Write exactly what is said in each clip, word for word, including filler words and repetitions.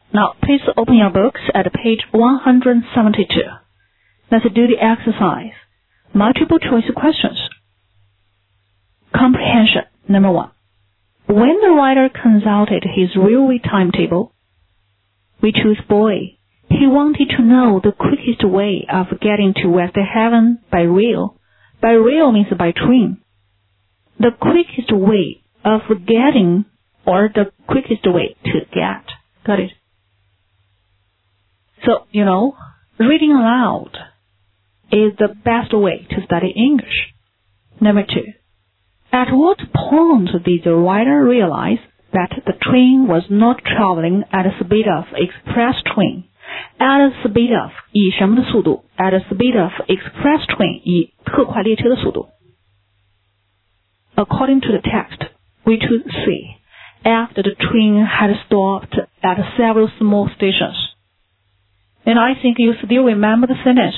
Now, please open your books at page one hundred seventy-two. Let's do the exercise. Multiple choice questions. Comprehension. Number one. When the writer consulted his railway timetable, we choose boy. He wanted to know the quickest way of getting to West Haven by rail. By rail means by train. The quickest way of getting or the quickest way to get. Got it? So, you know, reading aloud is the best way to study English. Number two. At what point did the writer realize that the train was not traveling at the speed of express train? At the speed of 以什么的速度 At the speed of express train 以特快列车的速度。According to the text, we choose C. After the train had stopped at several small stations. And I think you still remember the sentence.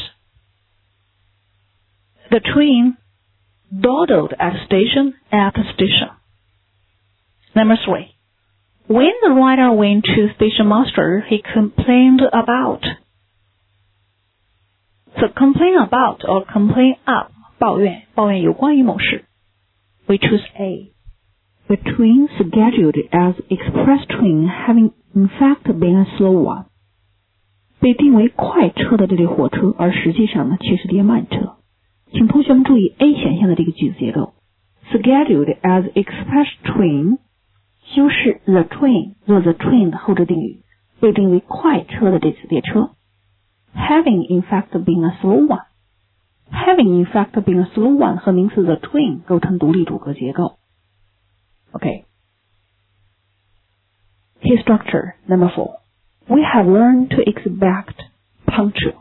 The train dawdled at station after station. Number three. When the writer went to station master, he complained about. So complain about or complain up, 抱怨，抱怨有关于某事。We choose A. The train scheduled as express train having in fact been a slow one. 被定为快车的这类火车，而实际上呢，却是列慢车。请同学们注意 A 选项的这个句子结构。Scheduled as express train 修饰 the train 做 the train 的后置定语，被定为快车的这次列车。Having in fact been a slow one. Having in fact been a slow one 和名词 the train 构成独立主格结构。OK. Key structure number four. We have learned to expect punctual.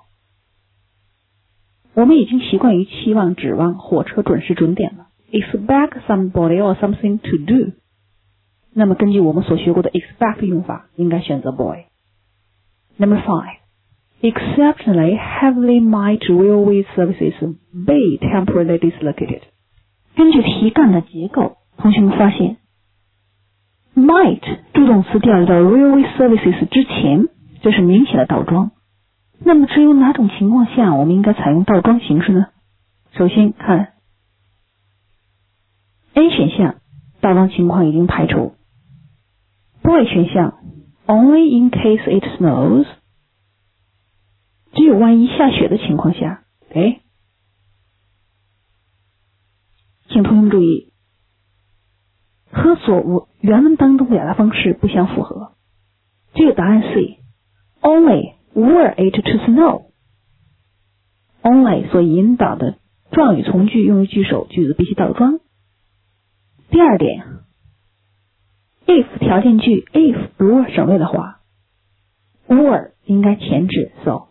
我们已经习惯于期望指望火车准时准点了。Expect somebody or something to do. 那么根据我们所学过的 expect 用法，应该选择 boy. Number five. Exceptionally heavily might railway services be temporarily dislocated. 根据题干的结构，同学们发现 might 助动词调到 railway services 之前，这是明显的倒装。那么只有哪种情况下我们应该采用倒装形式呢？首先看 A 选项，倒装情况已经排除。B 选项 only in case it snows， 只有万一下雪的情况下。OK， 请同学们注意，和所原文当中表达方式不相符合。这个答案 C only were it to snow. Only 所引导的状语从句用于句首，句子必须倒装。第二点 if 条件句 if 如果省略的话 were 应该前置 so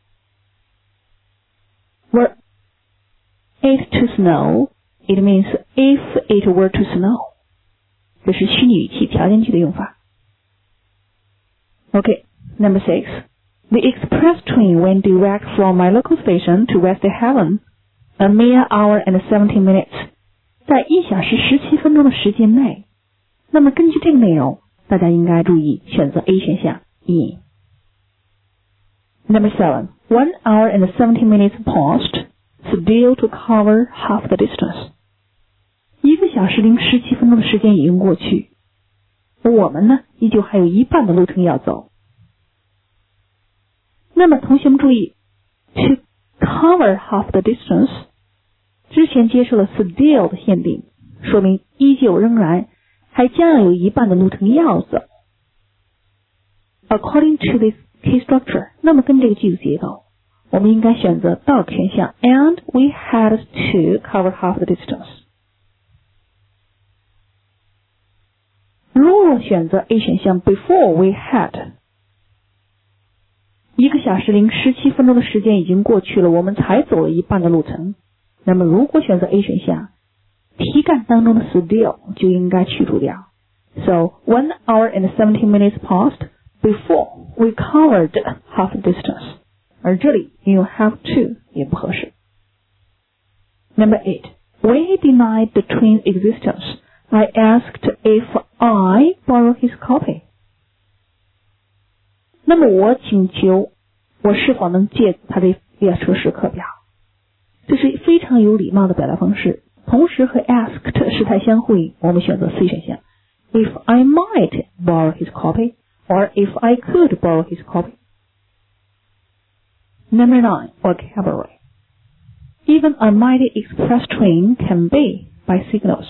were it to snow it means if it were to snow 这是虚拟语气条件句的用法。 OK, number six. The express train went direct from my local station to West Haven, a mere hour and seventeen minutes. 在一小时十七分钟的时间内。那么根据这个内容，大家应该注意选择 A 选项 in. Number seven. One hour and seventeen minutes passed, still to cover half the distance. 一个小时零十七分钟的时间已经过去，我们呢，依旧还有一半的路程要走。那么同学们注意 to cover half the distance 之前接受了 still 的限定，说明依旧仍然还将有一半的路程要走。 According to this key structure 那么跟这个句子结构，我们应该选择 dog 选项 and we had to cover half the distance。 如果选择 A 选项 before we had，一个小时零十七分钟的时间已经过去了，我们才走了一半的路程。那么如果选择 A 选项，题干当中的 still 就应该去除掉。So one hour and seventeen minutes passed before we covered half the distance。而这里应用 have to 也不合适。Number eight. When he denied the train's existence, I asked if I borrow his copy. 那么我请求我是否能借他的列车时刻表，这是非常有礼貌的表达方式，同时和 asked 时态相呼应，我们选择 C 选项。If I might borrow his copy, or if I could borrow his copy. Number nine, vocabulary. Even a mighty express train can be by signals.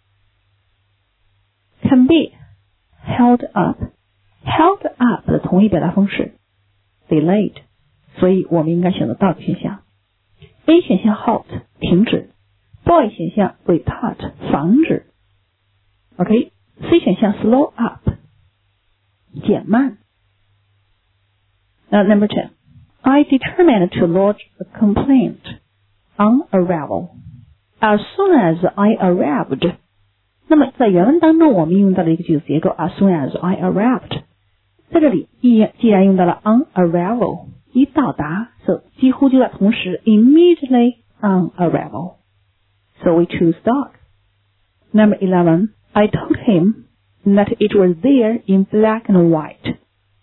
Can be, held up, held up 的同义表达方式 delayed， 所以我们应该选择到的选项。A 选项 halt 停止， B 选项 retard 防止。 OK， C 选项 slow up 减慢。uh, Number ten, I determined to lodge a complaint on arrival as soon as I arrived。 那么在原文当中我们用到了一个句子结构 as soon as I arrived， 在这里既然用到了 on arrival 一到达， so 几乎就在同时 immediately on arrival， so we choose dog。 Number eleven, I told him that it was there in black and white。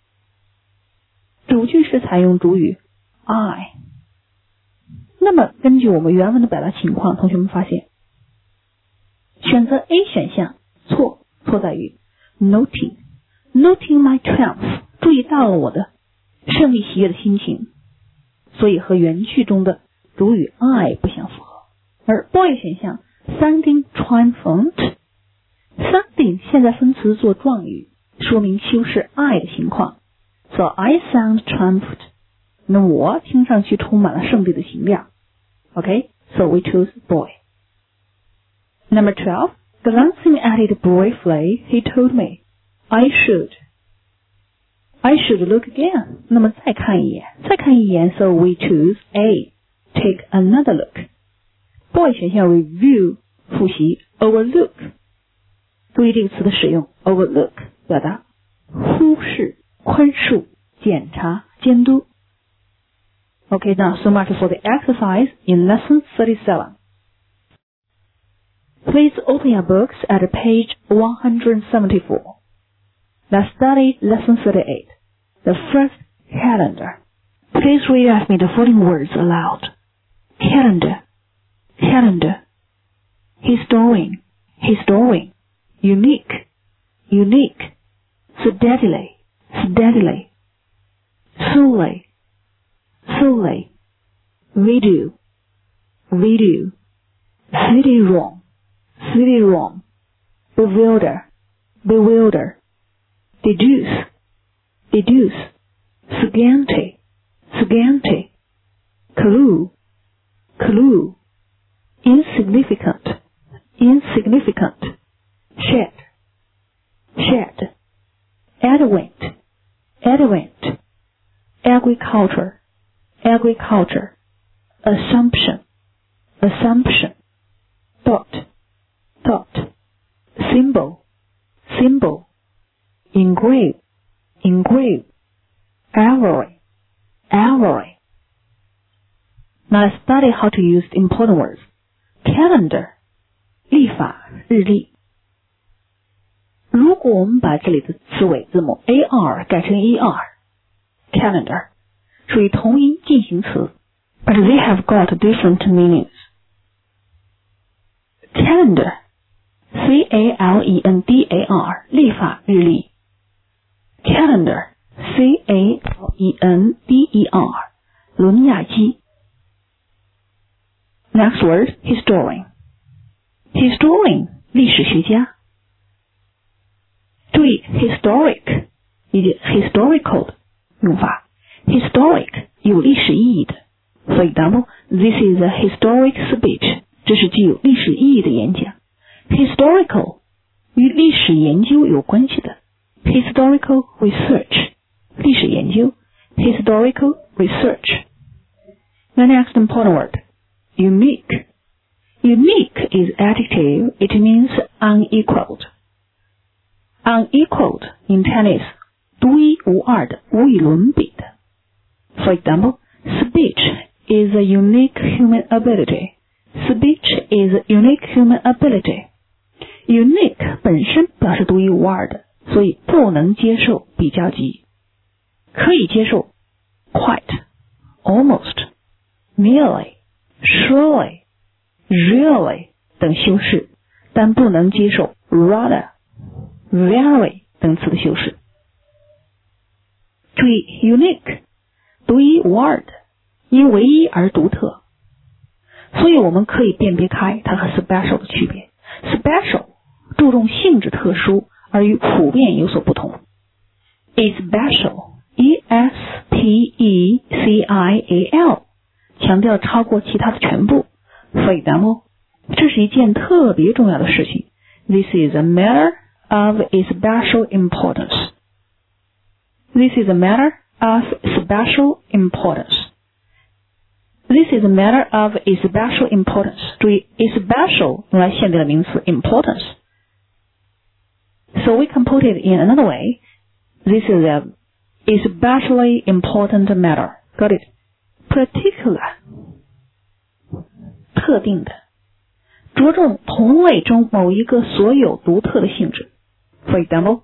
主句是采用主语 I。 那么根据我们原文的表达情况，同学们发现选择 A 选项错，错在于 noting noting my triumph， 注意到了我的胜利喜悦的心情，所以和原句中的主语 I 不相符合。而 B 选项 sounding triumphant， sounding 现在分词做状语，说明修饰 I 的情况， so I sound triumphant， 那我听上去充满了胜利的情调。 OK， so we choose boy。 Number twelve, glancing at it briefly, he told me I should I should look again。 那么再看一眼，再看一眼 so we choose A, take another look。 B 选项 review 复习 overlook， 注意这个词的使用 overlook 表达忽视、宽恕、检查、监督。 Okay, now so much for the exercise in lesson thirty-seven. Please open your books at page one hundred seventy-four. Let's study lesson thirty-eight. The first, calendar. Please read with me the following words aloud. Calendar, calendar. Historian, historian. Unique, unique. Steadily, steadily. Solely, solely. Video, video. CD-ROM, CD-ROM. Bewilder, bewilder. Deduce, deduce. Scanty, scanty. Clue, clue. Insignificant, insignificant. Shed, shed. Advent, advent. Agriculture, agriculture. Assumption, assumption. Dot, dot. Symbol, symbol. Engrave, engrave. Alloy, alloy. Now let's study how to use the important words. Calendar, 历法日历。如果我们把这里的词尾字母 ar 改成 er， calendar 属于同音进行词 ，but they have got different meanings. Calendar, C A L E N D A R 历法日历。Calendar, C A L E N D E R 轮亚机。Next word, historian. Historian 历史学家。注意 historic 以及 historical 的用法。Historic 有历史意义的。For example, this is a historic speech. 这是具有历史意义的演讲。Historical 与历史研究有关系的。Historical research 历史研究。Historical research. The next important word, unique. Unique is adjective. It means unequaled. Unequaled in Chinese 独一无二的，无与伦比的。For example, speech is a unique human ability. Speech is a unique human ability. Unique 本身表示独一无二的，所以不能接受比较级。 可以接受 quite, almost, nearly, surely, really 等修饰，但不能接受 rather, very 等词的修饰。注意 unique 独一无二的，因唯一而独特，所以我们可以辨别开它和 special 的区别。 special 注重性质特殊，而与普遍有所不同。 especial E S P E C I A L 强调超过其他的全部。 For example, 这是一件特别重要的事情。 This is a matter of special importance. This is a matter of special importance. This is a matter of special importance. 注意 special 用来限定的名词 importance. So we can put it in another way. This is a especially important matter. Got it? Particular 特定的，着重同类中某一个所有独特的性质。 For example,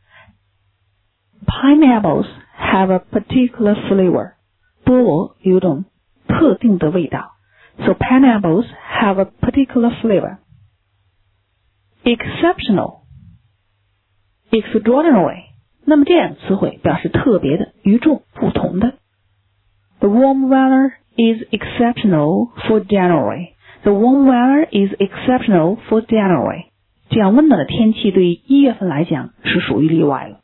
pineapples have a particular flavor. 菠萝有种特定的味道。 So pineapples have a particular flavor. Exceptional, extraordinary 那么这两个词汇表示特别的、与众不同的。 The warm weather is exceptional for January. The warm weather is exceptional for January. 这样温暖的天气对于一月份来讲是属于例外了。